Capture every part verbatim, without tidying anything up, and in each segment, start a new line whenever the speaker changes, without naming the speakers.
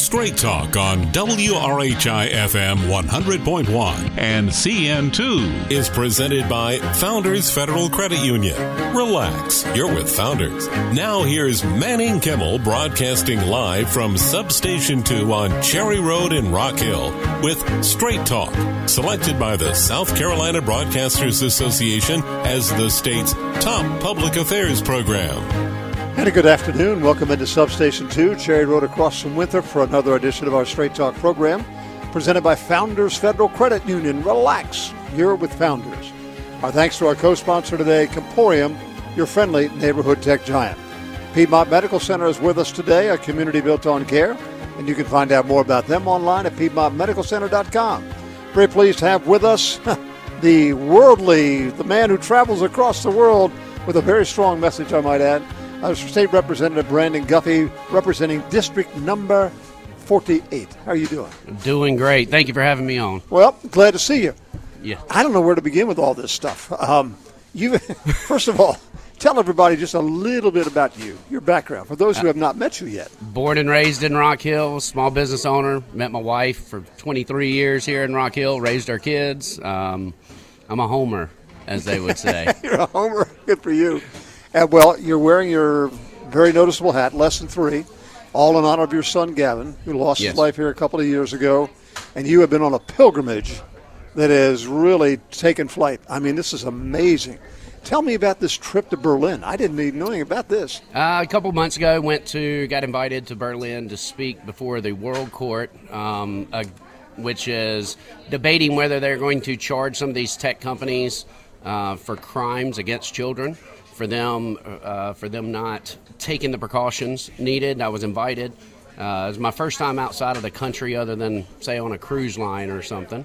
Straight Talk on W R H I F M one hundred point one and C N two is presented by Founders Federal Credit Union. Relax, you're with Founders. Now here's Manning Kimmel broadcasting live from Substation two on Cherry Road in Rock Hill with Straight Talk, selected by the South Carolina Broadcasters Association as the state's top public affairs program.
And a good afternoon. Welcome into Substation two, Cherry Road across from Winthrop for another edition of our Straight Talk program presented by Founders Federal Credit Union. Relax, you're with Founders. Our thanks to our co-sponsor today, Comporium, your friendly neighborhood tech giant. Piedmont Medical Center is with us today, a community built on care, and you can find out more about them online at piedmont medical center dot com. Very pleased to have with us the worldly, the man who travels across the world with a very strong message, I might add. Uh, State Representative Brandon Guffey, representing District Number forty-eight. How are you doing?
Doing great. Thank you for having me on.
Well, glad to see you.
Yeah.
I don't know where to begin with all this stuff. Um, you, first of all, tell everybody just a little bit about you, your background, for those who have not met you yet.
Born and raised in Rock Hill, small business owner. Met my wife for twenty-three years here in Rock Hill, raised our kids. Um, I'm a homer, as they would say.
You're a homer. Good for you. And, well, you're wearing your very noticeable hat, less than three, all in honor of your son, Gavin, who lost
yes.
his life here a couple of years ago. And you have been on a pilgrimage that has really taken flight. I mean, this is amazing. Tell me about this trip to Berlin. I didn't even know anything about this.
Uh, a couple months ago, went to, got invited to Berlin to speak before the World Court, um, uh, which is debating whether they're going to charge some of these tech companies uh, for crimes against children. For them, uh, for them not taking the precautions needed. I was invited. Uh, it was my first time outside of the country other than, say, on a cruise line or something.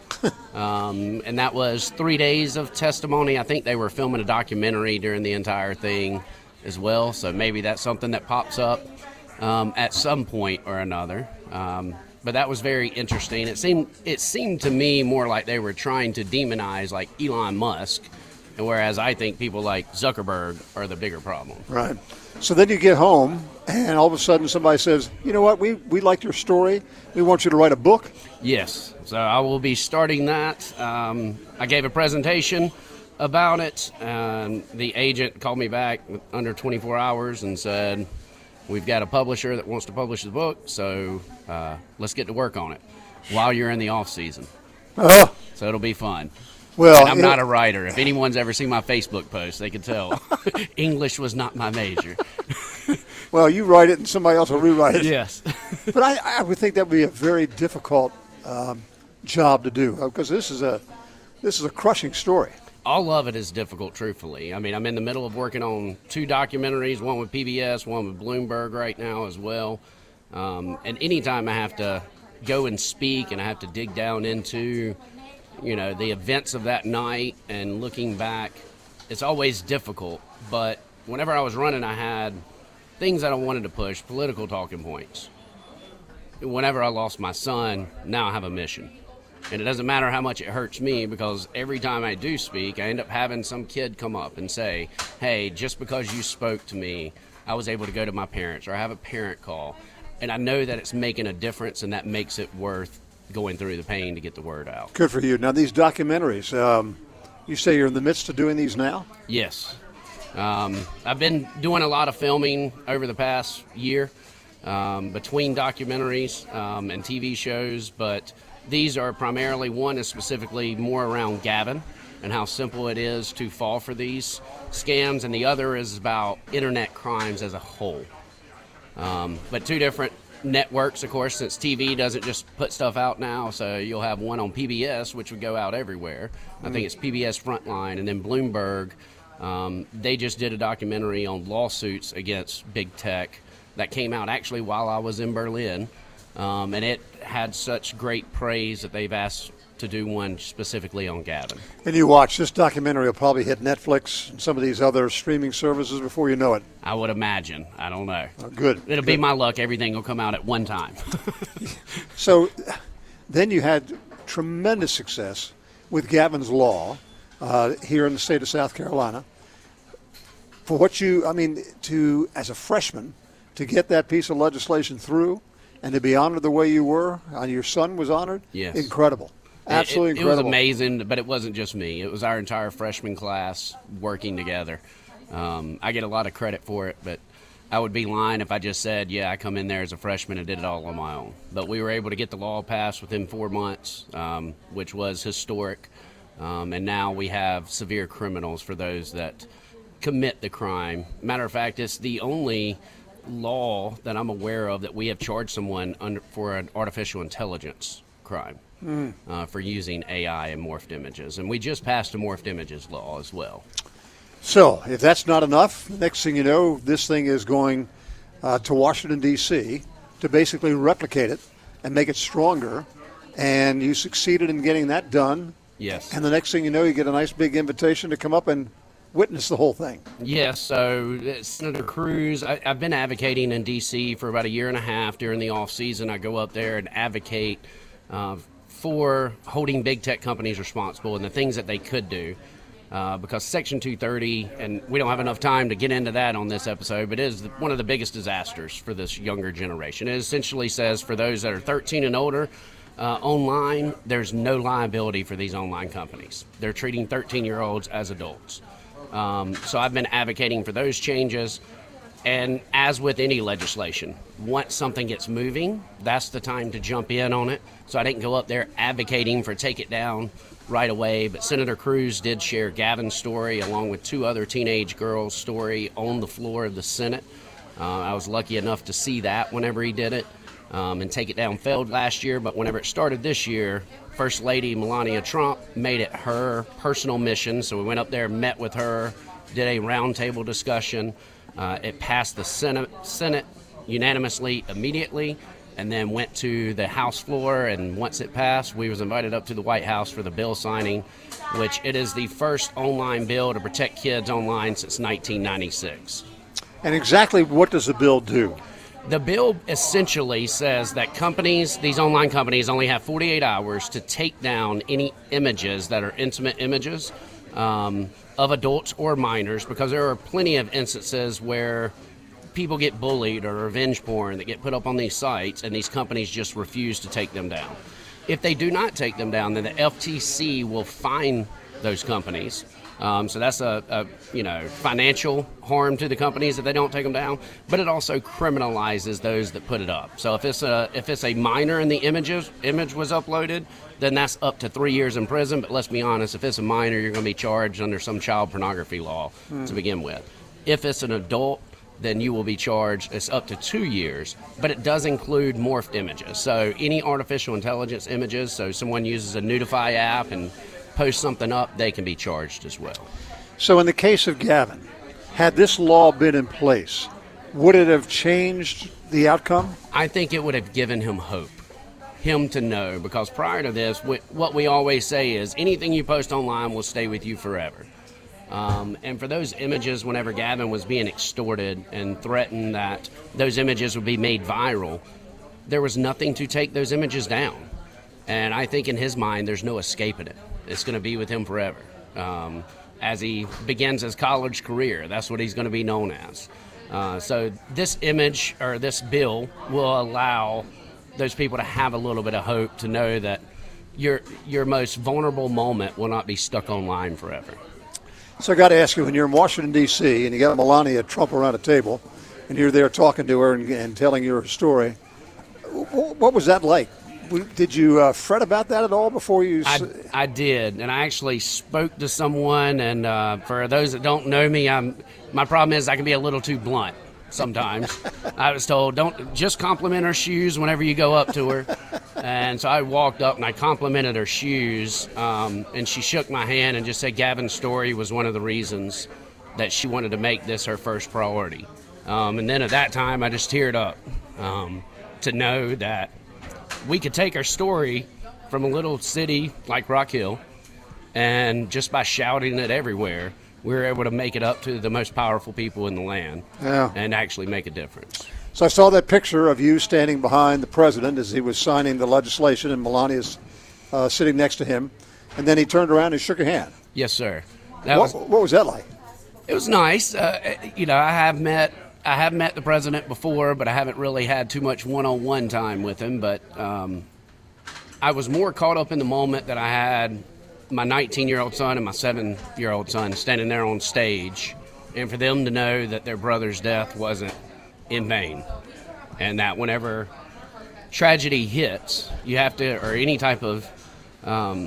um, and that was three days of testimony. I think they were filming a documentary during the entire thing as well, so maybe that's something that pops up um, at some point or another. Um, but that was very interesting. It seemed, it seemed to me more like they were trying to demonize, like, Elon Musk, and whereas I think people like Zuckerberg are the bigger problem.
Right. So then you get home, and all of a sudden somebody says, you know what, we, we like your story. We want you to write a book.
Yes. So I will be starting that. Um, I gave a presentation about it. Um, the agent called me back under twenty-four hours and said, we've got a publisher that wants to publish the book, so uh, let's get to work on it while you're in the off season.
Uh,
so it'll be fun.
Well,
and I'm
it,
not a writer. If anyone's ever seen my Facebook post, they can tell English was not my major.
Well, you write it and somebody else will rewrite it.
Yes.
But I, I would think that would be a very difficult um, job to do because this is a this is a crushing story.
All of it is difficult, truthfully. I mean, I'm in the middle of working on two documentaries, one with P B S, one with Bloomberg right now as well. Um, and anytime I have to go and speak and I have to dig down into you know, the events of that night and looking back, it's always difficult. But whenever I was running, I had things that I wanted to push, political talking points. Whenever I lost my son, now I have a mission. And it doesn't matter how much it hurts me because every time I do speak, I end up having some kid come up and say, hey, just because you spoke to me, I was able to go to my parents or I have a parent call. And I know that it's making a difference and that makes it worth going through the pain to get the word out.
Good for you. Now, these documentaries, um, you say you're in the midst of doing these now?
Yes. Um, I've been doing a lot of filming over the past year um, between documentaries um, and T V shows, but these are primarily, one is specifically more around Gavin and how simple it is to fall for these scams, and the other is about internet crimes as a whole. Um, but two different networks, of course, since T V doesn't just put stuff out now, so you'll have one on P B S, which would go out everywhere. I think it's P B S Frontline, and then Bloomberg, um, they just did a documentary on lawsuits against big tech that came out actually while I was in Berlin, um, and it had such great praise that they've asked to do one specifically on Gavin.
And you watch, this documentary will probably hit Netflix and some of these other streaming services before you know it.
I would imagine. I don't know.
Oh, good.
It'll
good.
be my luck. Everything will come out at one time.
So then you had tremendous success with Gavin's Law uh, here in the state of South Carolina. For what you, I mean, to, as a freshman, to get that piece of legislation through, and to be honored the way you were, and your son was honored,
yes.
incredible. Absolutely
it, it,
incredible.
It was amazing, but it wasn't just me. It was our entire freshman class working together. Um, I get a lot of credit for it, but I would be lying if I just said, yeah, I come in there as a freshman and did it all on my own. But we were able to get the law passed within four months, um, which was historic. Um, and now we have severe criminals for those that commit the crime. Matter of fact, it's the only law that I'm aware of that we have charged someone under, for an artificial intelligence crime mm. uh, for using A I and morphed images. And we just passed a morphed images law as well.
So, if that's not enough, next thing you know, this thing is going uh, to Washington, D C to basically replicate it and make it stronger. And you succeeded in getting that done.
Yes.
And the next thing you know, you get a nice big invitation to come up and witness the whole thing.
Yes. So, uh, Senator Cruz, I, I've been advocating in D C for about a year and a half. During the off season, I go up there and advocate uh, for holding big tech companies responsible and the things that they could do. Uh, because Section two thirty, and we don't have enough time to get into that on this episode, but it is one of the biggest disasters for this younger generation. It essentially says for those that are thirteen and older uh, online, there's no liability for these online companies. They're treating thirteen-year-olds as adults. Um, so I've been advocating for those changes. And as with any legislation, once something gets moving, that's the time to jump in on it. So I didn't go up there advocating for take it down right away, but Senator Cruz did share Gavin's story along with two other teenage girls' story on the floor of the Senate. Uh, I was lucky enough to see that whenever he did it. Um, and Take It Down failed last year, but whenever it started this year, First Lady Melania Trump made it her personal mission. So we went up there, met with her, did a roundtable discussion. Uh, it passed the Senate, Senate unanimously immediately, and then went to the House floor, and once it passed, we was invited up to the White House for the bill signing, which it is the first online bill to protect kids online since nineteen ninety-six.
And exactly what does the bill do?
The bill essentially says that companies, these online companies, only have forty-eight hours to take down any images that are intimate images um, of adults or minors, because there are plenty of instances where people get bullied or revenge porn that get put up on these sites, and these companies just refuse to take them down. If they do not take them down, then the F T C will fine those companies. Um, so that's a, a you know financial harm to the companies if they don't take them down. But it also criminalizes those that put it up. So if it's a if it's a minor and the images image was uploaded, then that's up to three years in prison. But let's be honest, if it's a minor, you're going to be charged under some child pornography law mm. to begin with. If it's an adult, then you will be charged. It's up to two years, but it does include morphed images. So any artificial intelligence images, so someone uses a Nudify app and posts something up, they can be charged as well.
So in the case of Gavin, had this law been in place, would it have changed the outcome?
I think it would have given him hope, him to know, because prior to this, what we always say is anything you post online will stay with you forever. Um, and for those images, whenever Gavin was being extorted and threatened that those images would be made viral, there was nothing to take those images down. And I think in his mind, there's no escaping it. It's going to be with him forever. Um, as he begins his college career, that's what he's going to be known as. Uh, so this image or this bill will allow those people to have a little bit of hope, to know that your your most vulnerable moment will not be stuck online forever.
So I got to ask you, when you're in Washington, D C, and you got Melania Trump around a table, and you're there talking to her and, and telling her story, what was that like? Did you uh, fret about that at all before you?
I, I did, and I actually spoke to someone, and uh, for those that don't know me, I'm, my problem is I can be a little too blunt sometimes. I was told, don't just compliment her shoes whenever you go up to her. And so I walked up and I complimented her shoes, um, and she shook my hand and just said Gavin's story was one of the reasons that she wanted to make this her first priority. Um, and then at that time, I just teared up um, to know that we could take our story from a little city like Rock Hill, and just by shouting it everywhere, we were able to make it up to the most powerful people in the land
yeah.
and actually make a difference.
So I saw that picture of you standing behind the president as he was signing the legislation, and Melania's uh, sitting next to him, and then he turned around and shook your hand.
Yes, sir. That
what,
was,
what was that like?
It was nice. Uh, you know, I have met I have met the president before, but I haven't really had too much one-on-one time with him. But um, I was more caught up in the moment that I had my nineteen-year-old son and my seven-year-old son standing there on stage, and for them to know that their brother's death wasn't in vain, and that whenever tragedy hits, you have to, or any type of um,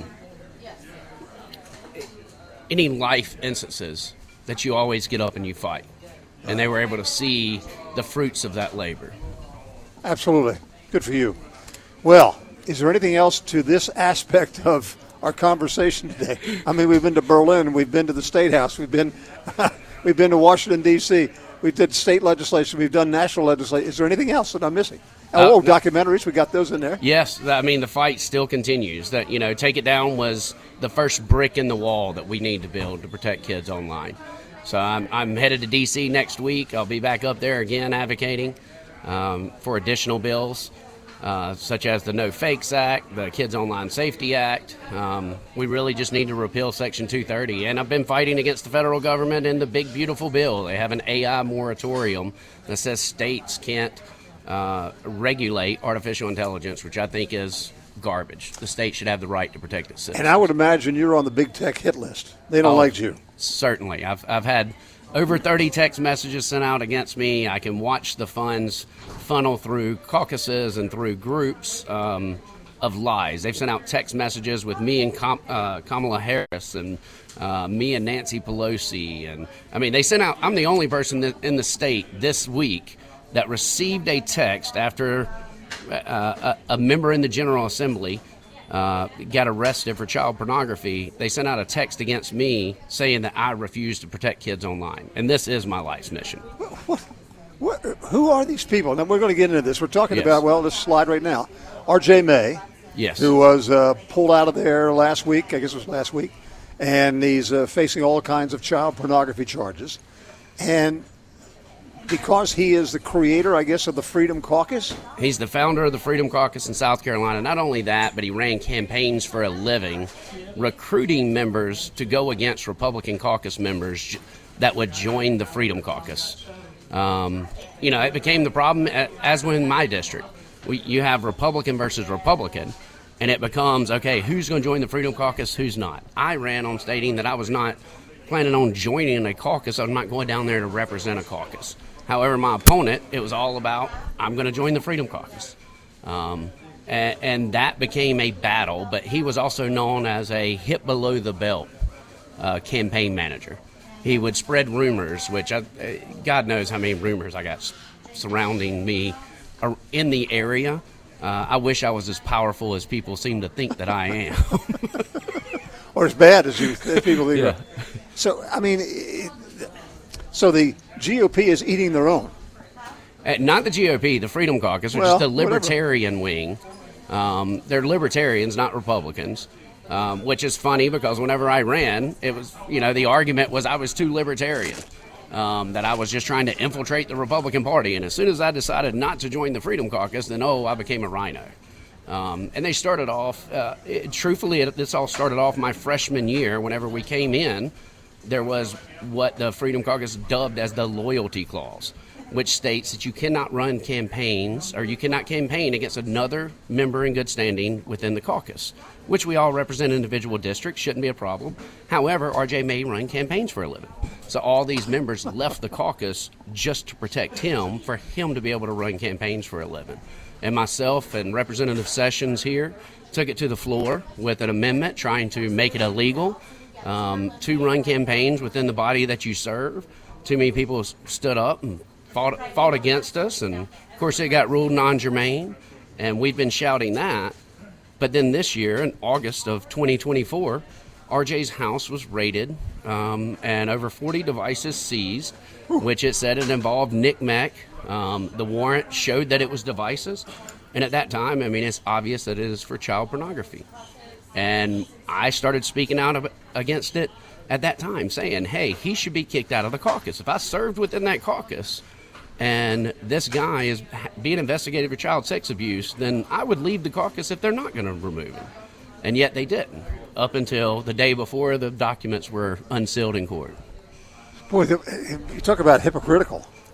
any life instances, that you always get up and you fight. And they were able to see the fruits of that labor.
Absolutely. Good for you. Well, is there anything else to this aspect of our conversation today? I mean, we've been to Berlin, we've been to the State House, we've been we've been to Washington, D C, we did state legislation, we've done national legislation. Is there anything else that I'm missing? Oh, uh, documentaries, we got those in there.
Yes, I mean, the fight still continues. That, you know, Take It Down was the first brick in the wall that we need to build to protect kids online. So I'm, I'm headed to D C next week. I'll be back up there again advocating um, for additional bills, uh, such as the No Fakes Act, the Kids Online Safety Act. Um, we really just need to repeal Section two thirty. And I've been fighting against the federal government in the big, beautiful bill. They have an A I moratorium that says states can't uh, regulate artificial intelligence, which I think is garbage. The state should have the right to protect its citizens.
And I would imagine you're on the big tech hit list. They don't oh, like you.
Certainly. I've I've had over thirty text messages sent out against me. I can watch the funds funnel through caucuses and through groups um, of lies. They've sent out text messages with me and Com- uh, Kamala Harris and uh, me and Nancy Pelosi. And I mean, they sent out, I'm the only person that, in the state this week that received a text after uh, a, a member in the General Assembly Uh, got arrested for child pornography. They sent out a text against me saying that I refuse to protect kids online. And this is my life's mission.
What, what, who are these people? Now, we're going to get into this. We're talking yes. about, well, let's slide right now. R J May,
yes.
who was uh, pulled out of there last week, I guess it was last week, and he's uh, facing all kinds of child pornography charges. And because he is the creator, I guess, of the Freedom Caucus?
He's the founder of the Freedom Caucus in South Carolina. Not only that, but he ran campaigns for a living, recruiting members to go against Republican caucus members that would join the Freedom Caucus. Um, you know, it became the problem, as in my district. We, you have Republican versus Republican, and it becomes, okay, who's going to join the Freedom Caucus, who's not? I ran on stating that I was not planning on joining a caucus. I'm not going down there to represent a caucus. However, my opponent, it was all about, I'm going to join the Freedom Caucus. Um, and, and that became a battle, but he was also known as a hit below the belt uh, campaign manager. He would spread rumors, which I, God knows how many rumors I got surrounding me in the area. Uh, I wish I was as powerful as people seem to think that I am.
Or as bad as, you, as people think.
Yeah.
So, I mean, it, so the G O P is eating their own.
Uh, not the G O P, the Freedom Caucus, which
well,
is the libertarian whatever. wing. Um, they're libertarians, not Republicans, um, which is funny because whenever I ran, it was, you know, the argument was I was too libertarian, um, that I was just trying to infiltrate the Republican Party. And as soon as I decided not to join the Freedom Caucus, then, oh, I became a rhino. Um, and they started off, uh, it, truthfully, it, this all started off my freshman year. Whenever we came in, there was what the Freedom Caucus dubbed as the loyalty clause, which states that you cannot run campaigns or you cannot campaign against another member in good standing within the caucus, which we all represent individual districts, shouldn't be a problem. However, R J may run campaigns for a living. So all these members left the caucus just to protect him, for him to be able to run campaigns for a living. And myself and Representative Sessions here took it to the floor with an amendment trying to make it illegal um, to run campaigns within the body that you serve. Too many people stood up and fought, fought against us, and of course it got ruled non-germane, and we've been shouting that. But then this year, in August of twenty twenty-four, R J's house was raided um, and over forty devices seized, which it said it involved N C M E C. Um, the warrant showed that it was devices, and at that time, I mean, it's obvious that it is for child pornography. And I started speaking out of, against it at that time, saying, hey, he should be kicked out of the caucus. If I served within that caucus and this guy is being investigated for child sex abuse, then I would leave the caucus if they're not going to remove him. And yet they didn't, up until the day before the documents were unsealed in court.
Boy, the, you talk about hypocritical.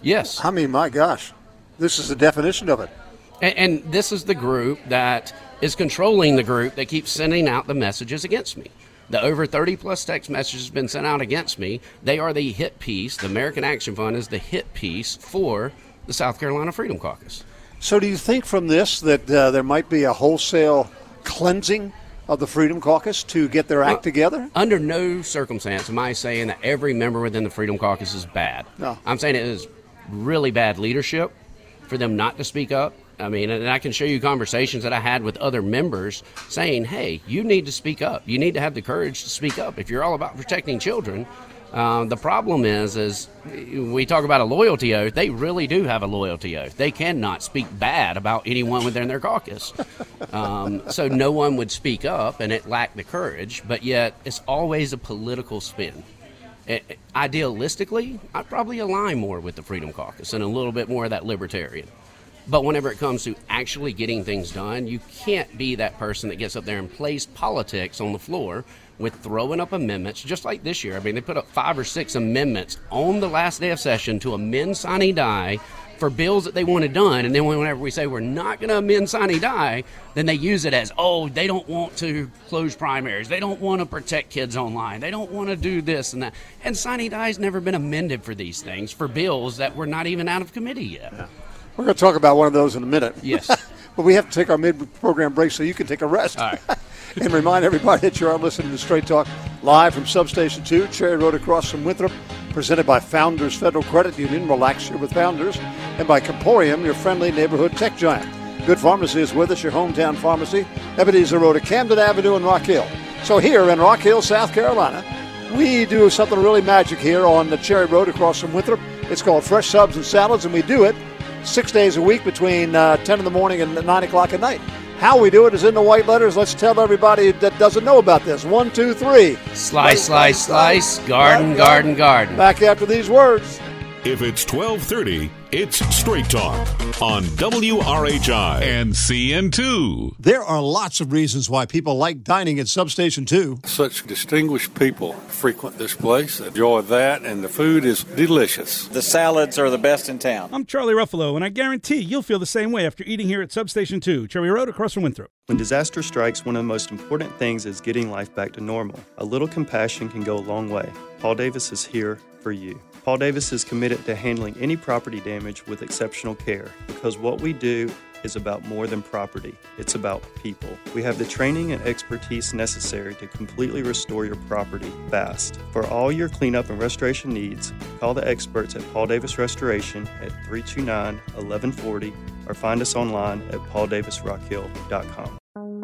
Yes.
I mean, my gosh, this is the definition of it.
And, and this is the group that is controlling the group that keeps sending out the messages against me. The over thirty plus text messages have been sent out against me. They are the hit piece. The American Action Fund is the hit piece for the South Carolina Freedom Caucus.
So do you think from this that uh, there might be a wholesale cleansing of the Freedom Caucus to get their act uh, together?
Under no circumstance am I saying that every member within the Freedom Caucus is bad.
No.
I'm saying it is really bad leadership for them not to speak up. I mean, and I can show you conversations that I had with other members saying, hey, you need to speak up. You need to have the courage to speak up if you're all about protecting children. Uh, the problem is, is we talk about a loyalty oath. They really do have a loyalty oath. They cannot speak bad about anyone within their caucus. Um, so no one would speak up, and it lacked the courage. But yet it's always a political spin. It, idealistically, I probably align more with the Freedom Caucus and a little bit more of that libertarian. But whenever it comes to actually getting things done, you can't be that person that gets up there and plays politics on the floor with throwing up amendments, just like this year. I mean, they put up five or six amendments on the last day of session to amend sine die for bills that they wanted done. And then whenever we say we're not going to amend sine die, then they use it as, oh, they don't want to close primaries. They don't want to protect kids online. They don't want to do this and that. And sine die has never been amended for these things, for bills that were not even out of committee yet.
Yeah. We're going to talk about one of those in a minute.
Yes.
But we have to take our mid-program break so you can take a rest.
All right.
And remind everybody that you are listening to Straight Talk live from Substation two, Cherry Road across from Winthrop, presented by Founders Federal Credit Union. Relax here with Founders. And by Comporium, your friendly neighborhood tech giant. Good Pharmacy is with us, your hometown pharmacy. Ebenezer Road at Camden Avenue in Rock Hill. So here in Rock Hill, South Carolina, we do something really magic here on the Cherry Road across from Winthrop. It's called Fresh Subs and Salads, and we do it six days a week between uh, ten in the morning and nine o'clock at night. How we do it is in the white letters. Let's tell everybody that doesn't know about this. One, two, three.
Slice, slice, slice, garden, garden, garden.
Back after these words.
If it's twelve thirty, it's Straight Talk on W R H I and C N two.
There are lots of reasons why people like dining at Substation two.
Such distinguished people frequent this place, enjoy that, and the food is delicious.
The salads are the best in town.
I'm Charlie Ruffalo, and I guarantee you'll feel the same way after eating here at Substation two, Cherry Road across from Winthrop.
When disaster strikes, one of the most important things is getting life back to normal. A little compassion can go a long way. Paul Davis is here for you. Paul Davis is committed to handling any property damage with exceptional care because what we do is about more than property. It's about people. We have the training and expertise necessary to completely restore your property fast. For all your cleanup and restoration needs, call the experts at Paul Davis Restoration at three two nine, one one four zero or find us online at paul davis rock hill dot com.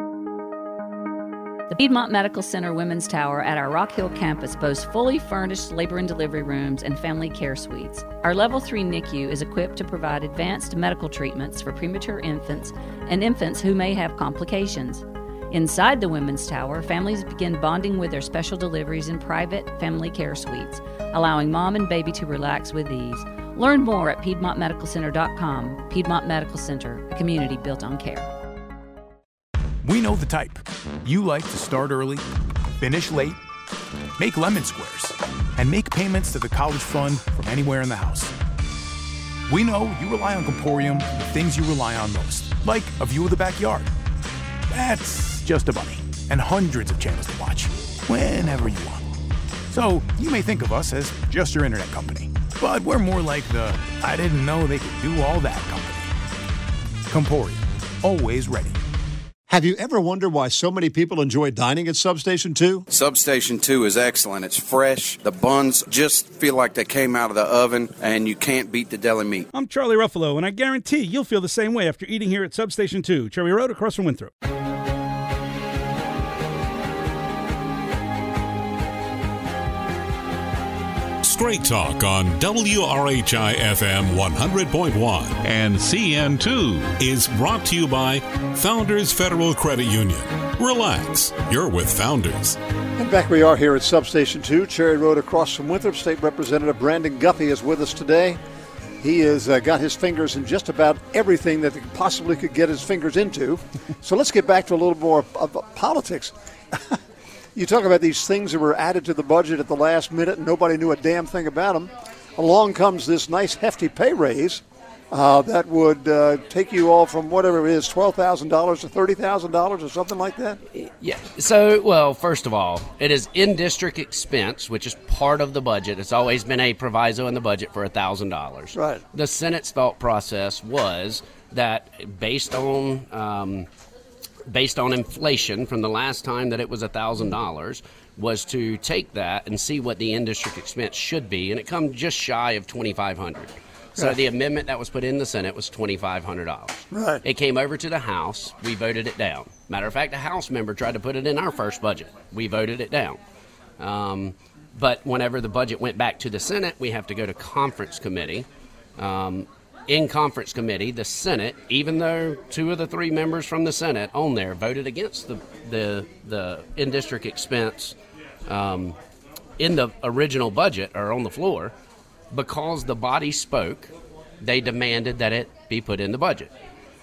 The Piedmont Medical Center Women's Tower at our Rock Hill campus boasts fully furnished labor and delivery rooms and family care suites. Our Level three N I C U is equipped to provide advanced medical treatments for premature infants and infants who may have complications. Inside the Women's Tower, families begin bonding with their special deliveries in private family care suites, allowing mom and baby to relax with ease. Learn more at piedmont medical center dot com. Piedmont Medical Center, a community built on care.
We know the type. You like to start early, finish late, make lemon squares, and make payments to the college fund from anywhere in the house. We know you rely on Comporium for the things you rely on most, like a view of the backyard. That's just a bunny, and hundreds of channels to watch, whenever you want. So you may think of us as just your internet company, but we're more like the I didn't know they could do all that company. Comporium, always ready.
Have you ever wondered why so many people enjoy dining at Substation two?
Substation two is excellent. It's fresh. The buns just feel like they came out of the oven, and you can't beat the deli meat.
I'm Charlie Ruffalo, and I guarantee you'll feel the same way after eating here at Substation two, Cherry Road across from Winthrop.
Straight Talk on W R H I F M one hundred point one and C N two is brought to you by Founders Federal Credit Union. Relax, you're with Founders.
And back we are here at Substation two, Cherry Road across from Winthrop. State Representative Brandon Guffey is with us today. He has uh, got his fingers in just about everything that he possibly could get his fingers into. So let's get back to a little more of, of politics. You talk about these things that were added to the budget at the last minute and nobody knew a damn thing about them. along comes this nice hefty pay raise uh, that would uh, take you all from whatever it is, twelve thousand dollars to thirty thousand dollars or something like that?
Yeah. So, well, first of all, it is in-district expense, which is part of the budget. It's always been a proviso in the budget for one thousand dollars.
Right.
The Senate's thought process was that based on um, based on inflation from the last time that it was one thousand dollars, was to take that and see what the in-district expense should be, and it come just shy of twenty-five hundred dollars. So
right.
the amendment that was put in the Senate was twenty-five hundred dollars.
Right.
It came over to the House. We voted it down. Matter of fact, a House member tried to put it in our first budget. We voted it down. Um, but whenever the budget went back to the Senate, we have to go to conference committee. Um, in conference committee, the Senate, even though two of the three members from the Senate on there voted against the the, the in-district expense um, in the original budget or on the floor, because the body spoke, they demanded that it be put in the budget.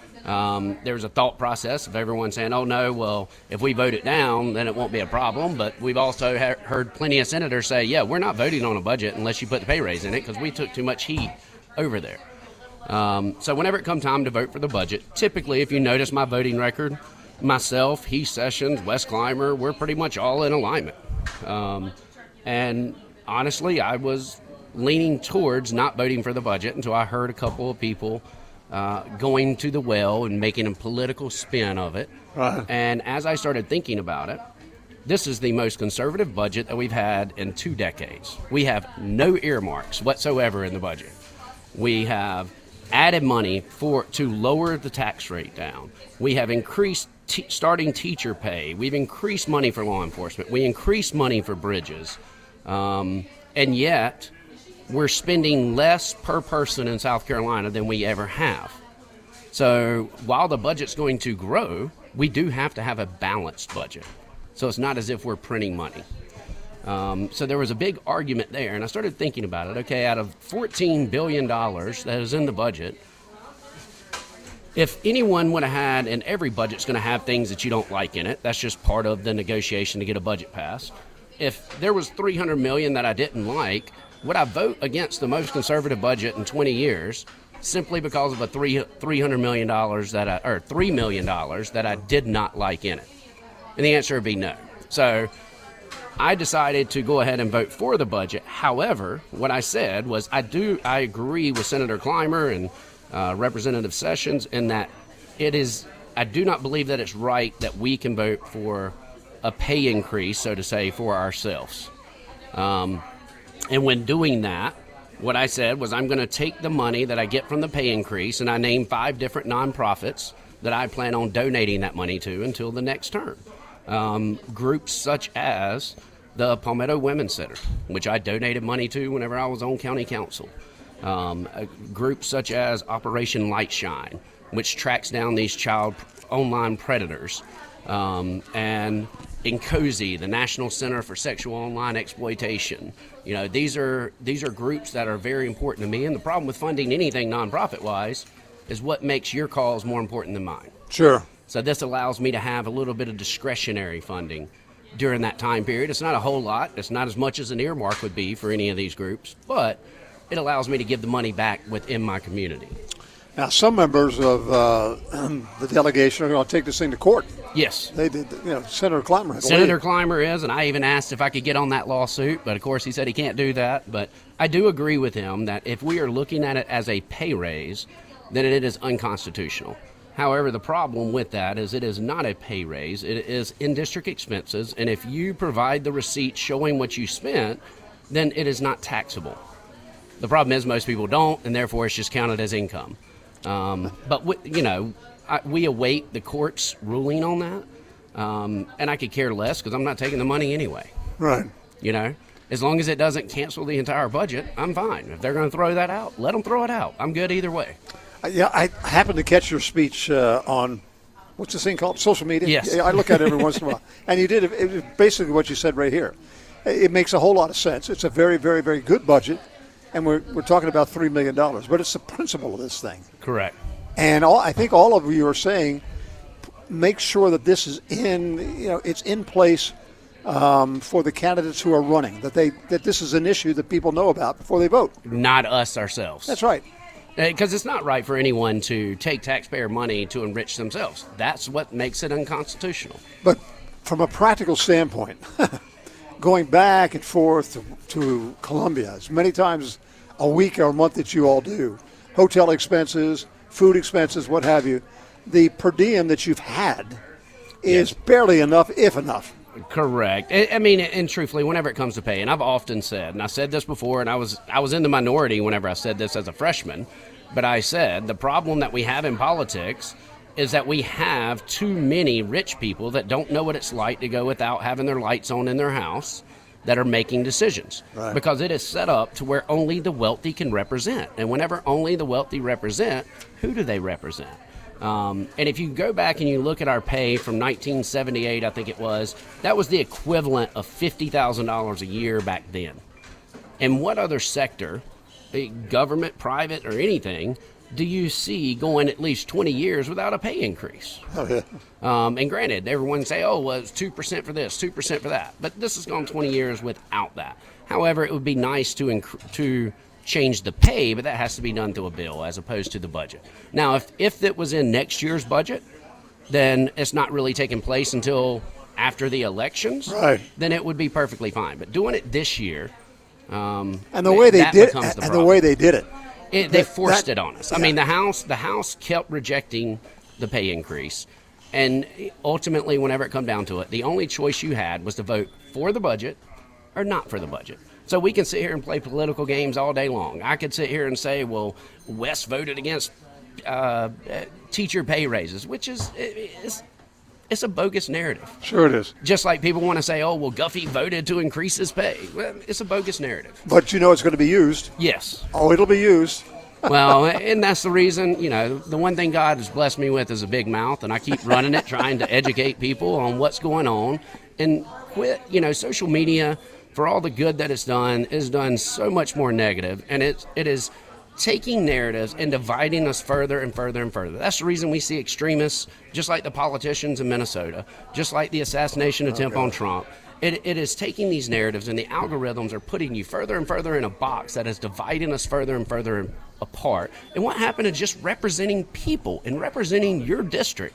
Um, there was a thought process of everyone saying, oh, no, well, if we vote it down, then it won't be a problem. But we've also ha- heard plenty of senators say, yeah, we're not voting on a budget unless you put the pay raise in it because we took too much heat over there. Um, so whenever it comes time to vote for the budget, typically, if you notice my voting record, myself, Heath Sessions, Wes Clymer, we're pretty much all in alignment. Um, and honestly, I was leaning towards not voting for the budget until I heard a couple of people uh, going to the well and making a political spin of it.
Right.
And as I started thinking about it, this is the most conservative budget that we've had in two decades. We have no earmarks whatsoever in the budget. We have added money for to lower the tax rate down. We have increased t- starting teacher pay. We've increased money for law enforcement. We increased money for bridges. Um, and yet, we're spending less per person in South Carolina than we ever have. So while the budget's going to grow, we do have to have a balanced budget. So it's not as if we're printing money. Um, so there was a big argument there, and I started thinking about it. Okay, out of fourteen billion dollars that is in the budget, if anyone would have had, and every budget's going to have things that you don't like in it, that's just part of the negotiation to get a budget passed. If there was three hundred million dollars that I didn't like, would I vote against the most conservative budget in twenty years simply because of a three three hundred million dollars that I, or three million dollars that I did not like in it? And the answer would be no. So I decided to go ahead and vote for the budget. However, what I said was I do I agree with Senator Clymer and uh, Representative Sessions in that it is I do not believe that it's right that we can vote for a pay increase, so to say, for ourselves. Um, And when doing that, what I said was I'm going to take the money that I get from the pay increase, and I named five different nonprofits that I plan on donating that money to until the next term. Um, groups such as the Palmetto Women's Center, which I donated money to whenever I was on county council. Um, a group such as Operation Lightshine, which tracks down these child online predators. Um, and in COSI, the National Center for Sexual Online Exploitation. You know, these are these are groups that are very important to me. And the problem with funding anything nonprofit-wise is what makes your cause more important than mine.
Sure.
So this allows me to have a little bit of discretionary funding during that time period. It's not a whole lot. It's not as much as an earmark would be for any of these groups, but it allows me to give the money back within my community.
Now, some members of uh, the delegation are going to take this thing to court.
Yes.
They did, you know, Senator Clymer. I
Senator Clymer is, and I even asked if I could get on that lawsuit, but of course he said he can't do that. But I do agree with him that if we are looking at it as a pay raise, then it is unconstitutional. However, the problem with that is it is not a pay raise. It is in-district expenses, and if you provide the receipt showing what you spent, then it is not taxable. The problem is most people don't, and therefore it's just counted as income. Um, but, we, you know, I, we await the court's ruling on that, um, and I could care less because I'm not taking the money anyway.
Right.
You know, as long as it doesn't cancel the entire budget, I'm fine. If they're going to throw that out, let them throw it out. I'm good either way.
Uh, yeah, I happened to catch your speech uh, on, what's this thing called, social media?
Yes.
Yeah, I look at it every once in a while. And you did, it, it was basically what you said right here. It makes a whole lot of sense. It's a very, very, very good budget. And we're we're talking about three million dollars, but it's the principle of this thing.
Correct.
And all, I think all of you are saying, make sure that this is in, you know, it's in place um, for the candidates who are running, that they that this is an issue that people know about before they vote.
Not us ourselves.
That's right.
Because it's not right for anyone to take taxpayer money to enrich themselves. That's what makes it unconstitutional.
But from a practical standpoint, going back and forth to, to Columbia as many times a week or a month that you all do, hotel expenses, food expenses, what have you, the per diem that you've had is yes. barely enough, if enough.
Correct. I, I mean, and truthfully, whenever it comes to pay, and I've often said, and I said this before, and I was I was in the minority whenever I said this as a freshman, but I said the problem that we have in politics is that we have too many rich people that don't know what it's like to go without having their lights on in their house that are making decisions.
Right.
Because it is set up to where only the wealthy can represent. And whenever only the wealthy represent, who do they represent? Um, and if you go back and you look at our pay from nineteen seventy-eight, I think it was, that was the equivalent of fifty thousand dollars a year back then. And what other sector, government, private, or anything, do you see going at least twenty years without a pay increase?
Oh, yeah.
Um, and granted, everyone say, oh, well, it's two percent for this, two percent for that. But this has gone twenty years without that. However, it would be nice to inc- to change the pay, but that has to be done through a bill as opposed to the budget. Now, if, if it was in next year's budget, then it's not really taking place until after the elections.
Right.
Then it would be perfectly fine. But doing it this year, um,
and the way they
that
did,
becomes the
and
problem.
the way they did it.
It, they
That-
forced
that-
it on us. I
yeah.
mean, the House the House kept rejecting the pay increase. And ultimately, whenever it come down to it, the only choice you had was to vote for the budget or not for the budget. So we can sit here and play political games all day long. I could sit here and say, well, West voted against uh, teacher pay raises, which is it's, it's a bogus narrative.
Sure it is.
Just like people want to say, oh, well, Guffey voted to increase his pay. Well, it's a bogus narrative.
But you know it's going to be used.
Yes.
Oh, it'll be used.
Well, and that's the reason, you know, the one thing God has blessed me with is a big mouth, and I keep running it, trying to educate people on what's going on. And quit, you know, social media, for all the good that it's done, is done so much more negative, and it, it is taking narratives and dividing us further and further and further. That's the reason we see extremists, just like the politicians in Minnesota, just like the assassination attempt
Okay.
on Trump. It, it is taking these narratives, and the algorithms are putting you further and further in a box that is dividing us further and further apart. And what happened is just representing people and representing your district.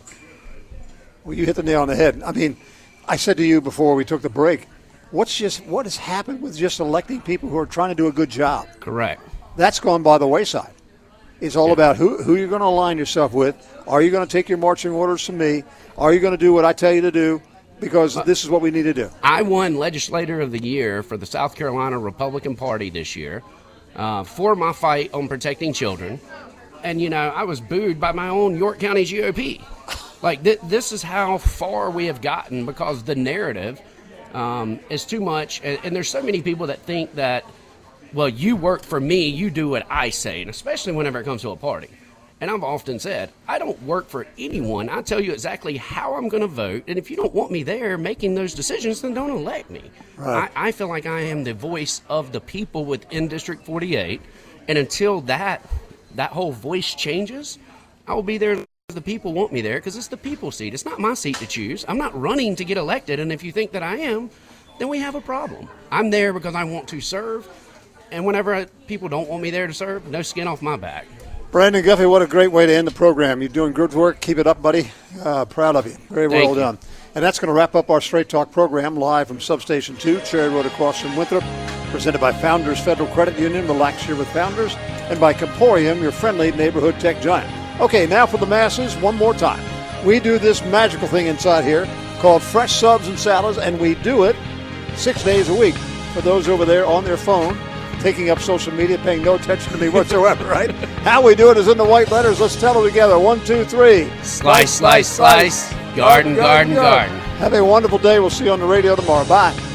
Well, you hit the nail on the head. I mean, I said to you before we took the break, what's just what has happened with just electing people who are trying to do a good job?
Correct.
That's gone by the wayside. It's all
Yeah.
about who, who you're going to align yourself with. Are you going to take your marching orders from me? Are you going to do what I tell you to do? Because this is what we need to do.
I won Legislator of the Year for the South Carolina Republican Party this year uh, for my fight on protecting children. And, you know, I was booed by my own York County G O P. Like, th- this is how far we have gotten because the narrative um, is too much. And, and there's so many people that think that, well, you work for me, you do what I say, and especially whenever it comes to a party. And I've often said, I don't work for anyone. I tell you exactly how I'm going to vote. And if you don't want me there making those decisions, then don't elect me.
Right.
I, I feel like I am the voice of the people within District forty-eight. And until that that whole voice changes, I will be there because the people want me there because it's the people's seat. It's not my seat to choose. I'm not running to get elected. And if you think that I am, then we have a problem. I'm there because I want to serve. And whenever I, people don't want me there to serve, no skin off my back.
Brandon Guffey, what a great way to end the program. You're doing good work. Keep it up, buddy. Uh, proud of you. Very
Thank
well
you.
done. And that's going to wrap up our Straight Talk program live from Substation two, Cherry Road across from Winthrop, presented by Founders Federal Credit Union. Relax here with Founders. And by Comporium, your friendly neighborhood tech giant. Okay, now for the masses, one more time. We do this magical thing inside here called Fresh Subs and Salads, and we do it six days a week. For those over there on their phone, taking up social media, paying no attention to me whatsoever, right? How we do it is in the white letters. Let's tell it together. One, two, three.
Slice, slice, slice. Garden, garden, garden.
Have a wonderful day. We'll see you on the radio tomorrow. Bye.